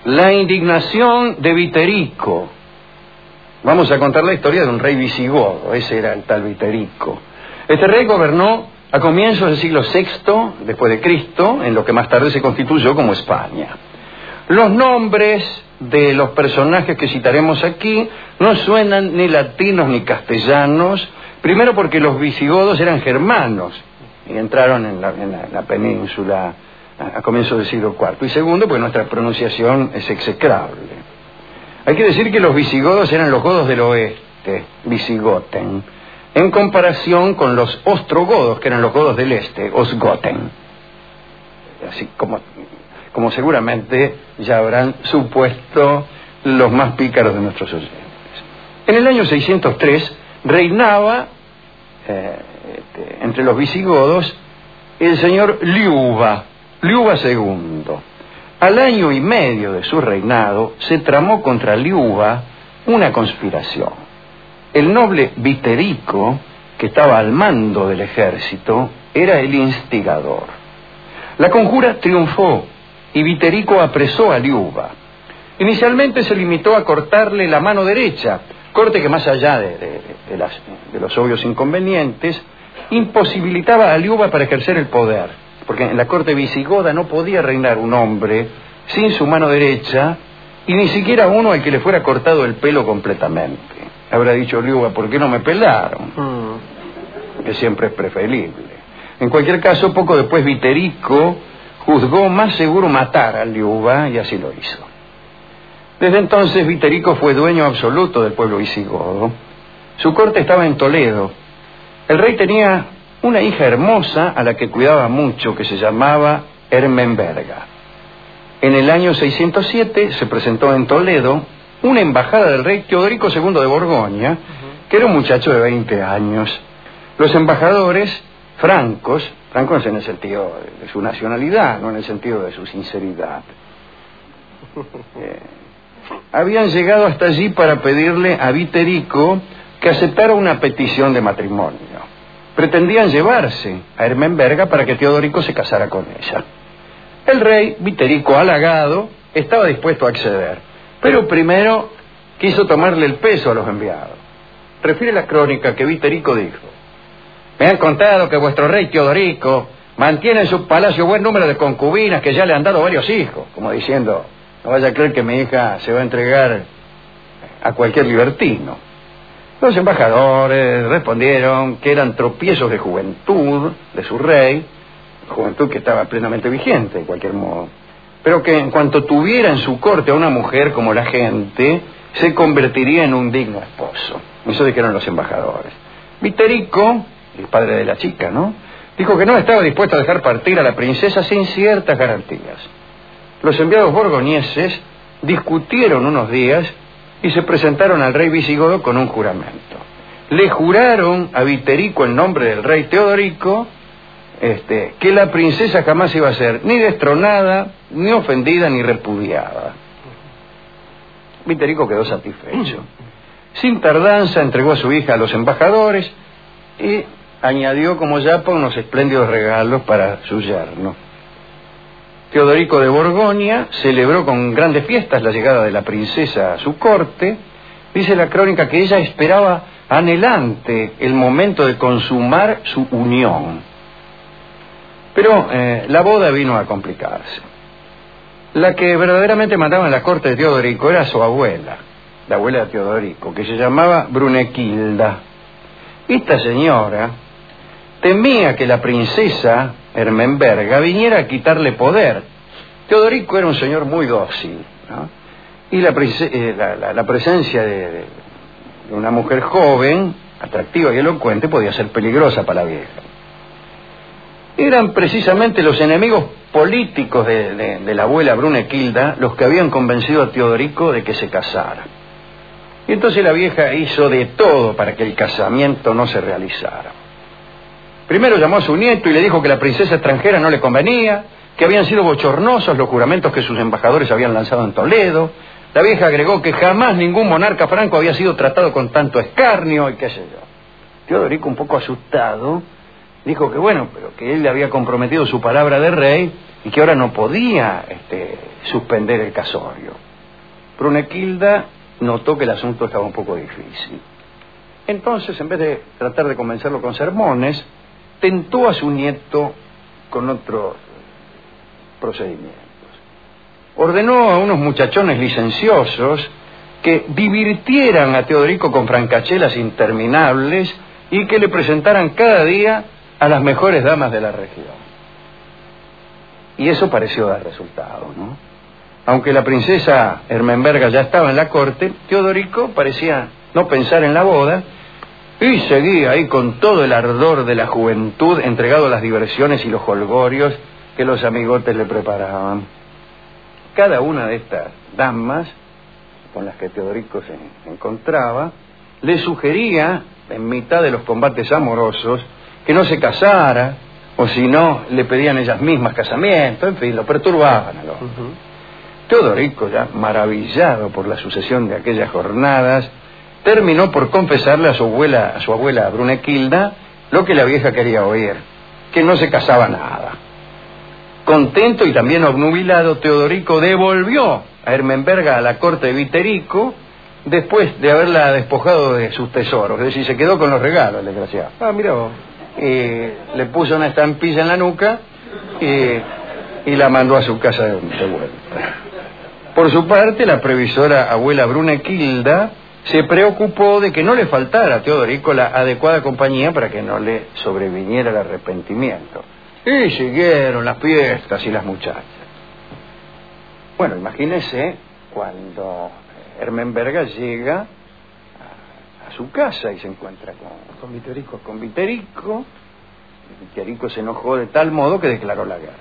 La indignación de Viterico. Vamos a contar la historia de un rey visigodo, ese era el tal Viterico. Este rey gobernó a comienzos del siglo VI después de Cristo, en lo que más tarde se constituyó como España. Los nombres de los personajes que citaremos aquí no suenan ni latinos ni castellanos, primero porque los visigodos eran germanos y entraron en la península a comienzos del siglo IV, y segundo porque nuestra pronunciación es execrable. Hay que decir que los visigodos eran los godos del oeste, visigoten, en comparación con los ostrogodos, que eran los godos del este, osgoten. Así como seguramente ya habrán supuesto los más pícaros de nuestros oyentes. En el año 603 reinaba entre los visigodos el señor Liuba II. Al año y medio de su reinado se tramó contra Liuba una conspiración. El noble Viterico, que estaba al mando del ejército, era el instigador. La conjura triunfó y Viterico apresó a Liuba. Inicialmente se limitó a cortarle la mano derecha, corte que más allá de los obvios inconvenientes, imposibilitaba a Liuba para ejercer el poder, porque en la corte visigoda no podía reinar un hombre sin su mano derecha, y ni siquiera uno al que le fuera cortado el pelo completamente. Habrá dicho Liuba, ¿por qué no me pelaron? Que siempre es preferible. En cualquier caso, poco después Viterico juzgó más seguro matar a Liuba, y así lo hizo. Desde entonces Viterico fue dueño absoluto del pueblo visigodo. Su corte estaba en Toledo. El rey tenía una hija hermosa a la que cuidaba mucho, que se llamaba Ermenberga. En el año 607 se presentó en Toledo una embajada del rey Teodorico II de Borgoña, que era un muchacho de 20 años. Los embajadores francos en el sentido de su nacionalidad, no en el sentido de su sinceridad, habían llegado hasta allí para pedirle a Viterico que aceptara una petición de matrimonio. Pretendían llevarse a Ermenberga para que Teodorico se casara con ella. El rey, Viterico halagado, estaba dispuesto a acceder, pero primero quiso tomarle el peso a los enviados. Refiere la crónica que Viterico dijo: me han contado que vuestro rey Teodorico mantiene en su palacio buen número de concubinas, que ya le han dado varios hijos, como diciendo, no vaya a creer que mi hija se va a entregar a cualquier libertino. Los embajadores respondieron que eran tropiezos de juventud de su rey, juventud que estaba plenamente vigente de cualquier modo, pero que en cuanto tuviera en su corte a una mujer como la gente, se convertiría en un digno esposo. Eso dijeron los embajadores. Viterico, el padre de la chica, ¿no?, dijo que no estaba dispuesto a dejar partir a la princesa sin ciertas garantías. Los enviados borgoñeses discutieron unos días y se presentaron al rey visigodo con un juramento. Le juraron a Viterico en nombre del rey Teodorico que la princesa jamás iba a ser ni destronada, ni ofendida, ni repudiada. Viterico quedó satisfecho. Sin tardanza entregó a su hija a los embajadores y añadió como yapa unos espléndidos regalos para su yerno. Teodorico de Borgoña celebró con grandes fiestas la llegada de la princesa a su corte. Dice la crónica que ella esperaba anhelante el momento de consumar su unión. Pero la boda vino a complicarse. La que verdaderamente mandaba en la corte de Teodorico era su abuela, la abuela de Teodorico, que se llamaba Brunequilda. Esta señora temía que la princesa Ermenberga viniera a quitarle poder. Teodorico era un señor muy dócil, ¿no? Y la presencia de una mujer joven, atractiva y elocuente, podía ser peligrosa para la vieja. Eran precisamente los enemigos políticos de la abuela Brunequilda los que habían convencido a Teodorico de que se casara. Y entonces la vieja hizo de todo para que el casamiento no se realizara. Primero llamó a su nieto y le dijo que la princesa extranjera no le convenía, que habían sido bochornosos los juramentos que sus embajadores habían lanzado en Toledo. La vieja agregó que jamás ningún monarca franco había sido tratado con tanto escarnio y qué sé yo. Teodorico, un poco asustado, dijo que bueno, pero que él le había comprometido su palabra de rey y que ahora no podía suspender el casorio. Brunegilda notó que el asunto estaba un poco difícil. Entonces, en vez de tratar de convencerlo con sermones, tentó a su nieto con otros procedimientos. Ordenó a unos muchachones licenciosos que divirtieran a Teodorico con francachelas interminables y que le presentaran cada día a las mejores damas de la región. Y eso pareció dar resultado, ¿no? Aunque la princesa Ermenberga ya estaba en la corte, Teodorico parecía no pensar en la boda y seguía ahí con todo el ardor de la juventud, entregado a las diversiones y los jolgorios que los amigotes le preparaban. Cada una de estas damas con las que Teodorico se encontraba le sugería, en mitad de los combates amorosos, que no se casara, o si no, le pedían ellas mismas casamiento, en fin, lo perturbaban al hombre. Teodorico, ya maravillado por la sucesión de aquellas jornadas, terminó por confesarle a su abuela Brunegilda lo que la vieja quería oír, que no se casaba nada. Contento y también obnubilado, Teodorico devolvió a Ermenberga a la corte de Viterico después de haberla despojado de sus tesoros, es decir, se quedó con los regalos, el desgraciado. Ah, mira vos. Le puso una estampilla en la nuca y la mandó a su casa de vuelta. Por su parte, la previsora abuela Brunegilda se preocupó de que no le faltara a Teodorico la adecuada compañía para que no le sobreviniera el arrepentimiento. Y siguieron las fiestas y las muchachas. Bueno, imagínese cuando Ermenberga llega a su casa y se encuentra con Viterico. Viterico se enojó de tal modo que declaró la guerra.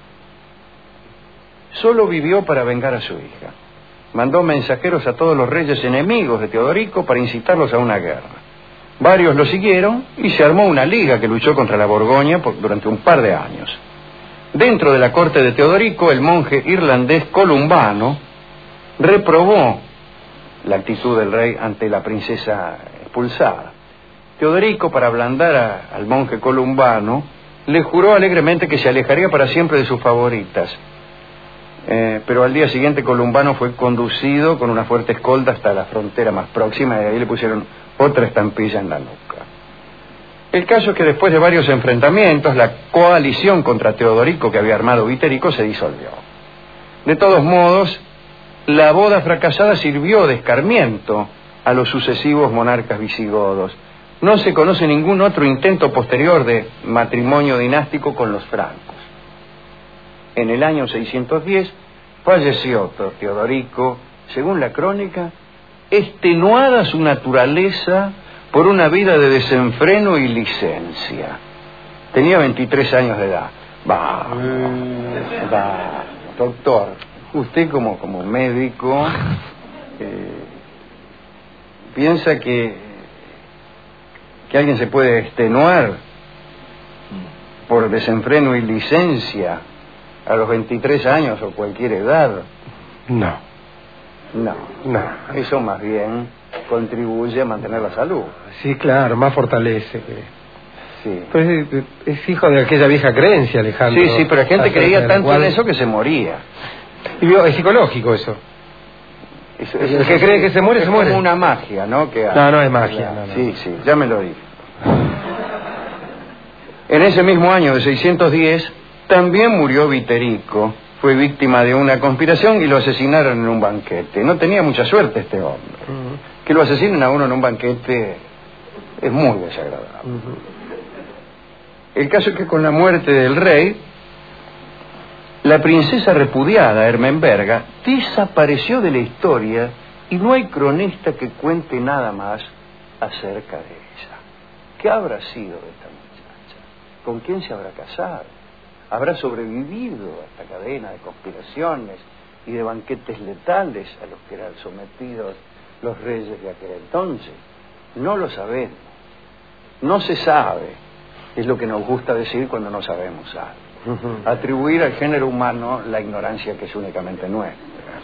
Solo vivió para vengar a su hija. Mandó mensajeros a todos los reyes enemigos de Teodorico para incitarlos a una guerra. Varios lo siguieron y se armó una liga que luchó contra la Borgoña durante un par de años. Dentro de la corte de Teodorico, el monje irlandés Columbano reprobó la actitud del rey ante la princesa expulsada. Teodorico, para ablandar al monje Columbano, le juró alegremente que se alejaría para siempre de sus favoritas. Pero al día siguiente Columbano fue conducido con una fuerte escolta hasta la frontera más próxima y ahí le pusieron otra estampilla en la nuca. El caso es que después de varios enfrentamientos, la coalición contra Teodorico que había armado Viterico se disolvió. De todos modos, la boda fracasada sirvió de escarmiento a los sucesivos monarcas visigodos. No se conoce ningún otro intento posterior de matrimonio dinástico con los francos. En el año 610 falleció Teodorico, según la crónica, extenuada su naturaleza por una vida de desenfreno y licencia. Tenía 23 años de edad. Doctor, usted como médico piensa que alguien se puede extenuar por desenfreno y licencia a los 23 años o cualquier edad. No. Eso más bien contribuye a mantener la salud. Sí, claro, más fortalece. Sí. Pues es hijo de aquella vieja creencia, Alejandro. Sí, pero la gente creía tanto en eso que se moría. Y es psicológico eso. El que cree que se muere, se muere. Es como una magia, ¿no? No es magia. No. Sí, ya me lo dije. En ese mismo año de 610, también murió Viterico. Fue víctima de una conspiración y lo asesinaron en un banquete. No tenía mucha suerte este hombre. Que lo asesinen a uno en un banquete es muy desagradable. El caso es que con la muerte del rey, la princesa repudiada, Ermenberga, desapareció de la historia y no hay cronista que cuente nada más acerca de ella. ¿Qué habrá sido de esta muchacha? ¿Con quién se habrá casado? ¿Habrá sobrevivido a esta cadena de conspiraciones y de banquetes letales a los que eran sometidos los reyes de aquel entonces? No lo sabemos. No se sabe. Es lo que nos gusta decir cuando no sabemos algo. Atribuir al género humano la ignorancia que es únicamente nuestra.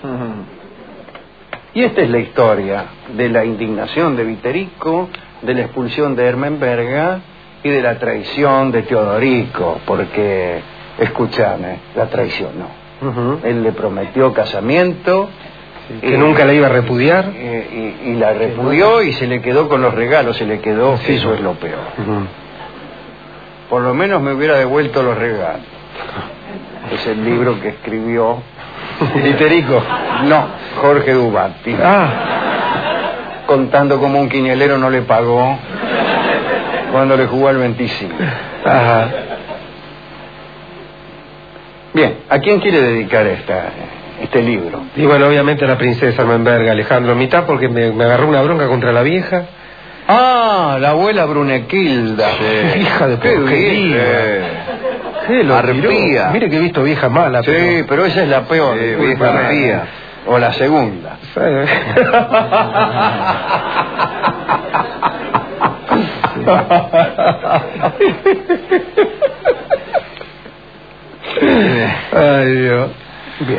Y esta es la historia de la indignación de Viterico, de la expulsión de Ermenberga y de la traición de Teodorico, porque escúchame, la traicionó. Él le prometió casamiento, que nunca la iba a repudiar, y la repudió y se le quedó con los regalos, se le quedó, sí, eso es lo peor. Por lo menos me hubiera devuelto los regalos. Es el libro que escribió Literico. No, Jorge Dubatti. Contando cómo un quinielero no le pagó cuando le jugó al 25. Ajá. Bien, ¿a quién quiere dedicar este libro? Y bueno, obviamente a la princesa Menberga, Alejandro, mitad porque me agarró una bronca contra la vieja. Ah, la abuela Brunequilda. Sí. Hija de porquería. ¿Qué lo arpía? Mire que he visto vieja mala. Sí, pero esa es la peor. Vieja arpía. O la segunda. Ay, Dios. Bien.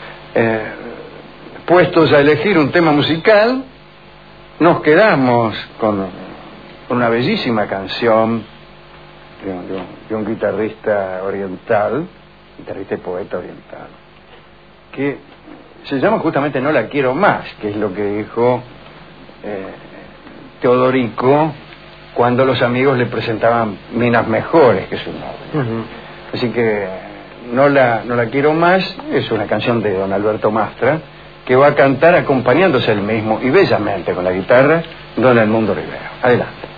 Puestos a elegir un tema musical, nos quedamos con una bellísima canción de un guitarrista oriental, guitarrista y poeta oriental, que se llama justamente No la quiero más, que es lo que dijo Teodorico cuando los amigos le presentaban minas mejores que su novia. Así que no la quiero más es una canción de don Alberto Mastra, que va a cantar acompañándose él mismo y bellamente con la guitarra don Edmundo Rivero. Adelante.